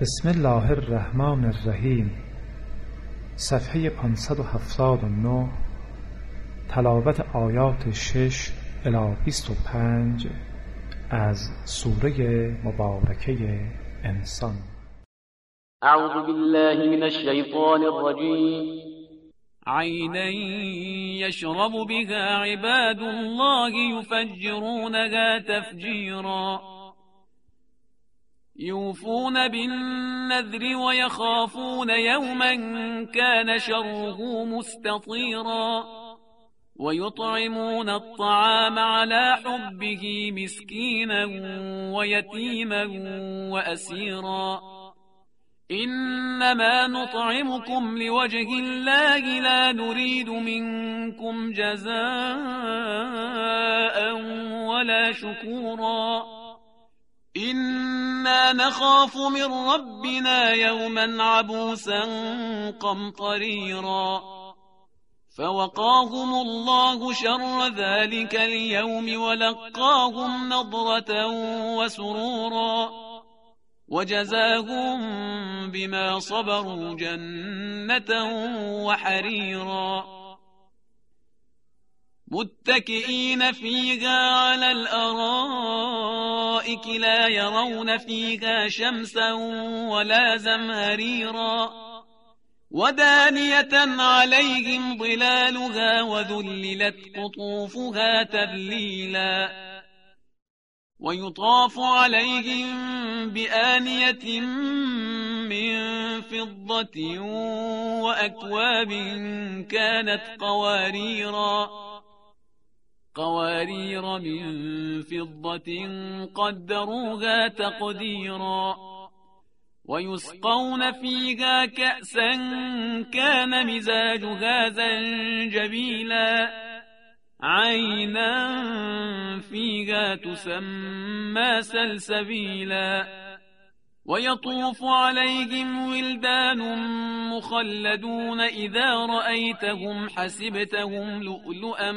بسم الله الرحمن الرحیم. صفحه 579. تلاوت آیات 6 الی 25 از سوره مبارکه انسان. اعوذ بالله من الشیطان الرجیم. عینا یشرب بها عباد الله یفجرونها تفجیرا يوفون بالنذر ويخافون يوما كان شره مستطيرا ويطعمون الطعام على حبه مسكينا ويتيما وأسيرا إنما نطعمكم لوجه الله لا نريد منكم جزاء ولا شكورا إنا نخاف من ربنا يوما عبوسا قمطريرا فوقاهم الله شر ذلك اليوم ولقاهم نضرة وسرورا وجزاهم بما صبروا جنة وحريرا متكئين فيها على الأرائك لا يرون فيها شمسا ولا زمهريرا ودانية عليهم ظلالها وذللت قطوفها تذليلا ويطاف عليهم بآنية من فضة وأكواب كانت قوارير من فضة قدروها تقديرا ويسقون فيها كأسا كان مزاجها زنجبيلا عينا فيها تسمى سلسبيلا ويطوف عليهم ولدان مخلدون إذا رأيتهم حسبتهم لؤلؤا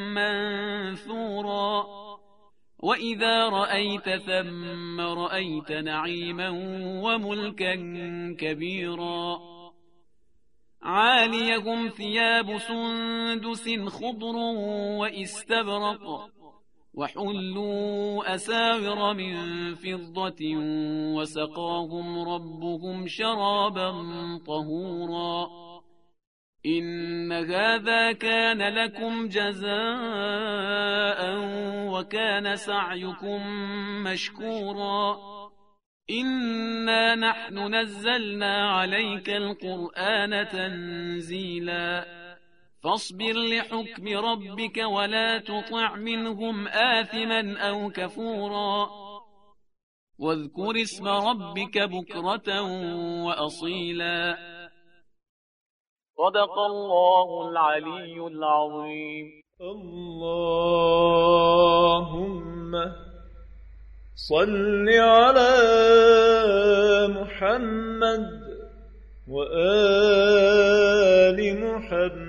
منثورا وإذا رأيت ثم رأيت نعيما وملكا كبيرا عاليهم ثياب سندس خضر وإستبرق وحلوا أساور من فضة وسقاهم ربهم شرابا طهورا إن هذا كان لكم جزاء وكان سعيكم مشكورا إنا نحن نزلنا عليك القرآن تنزيلا فاصبر لحكم ربك ولا تطع منهم آثما أو كفورا واذكر اسم ربك بكرة وأصيلا صدق الله العلي العظيم. اللهم صل على محمد وآل محمد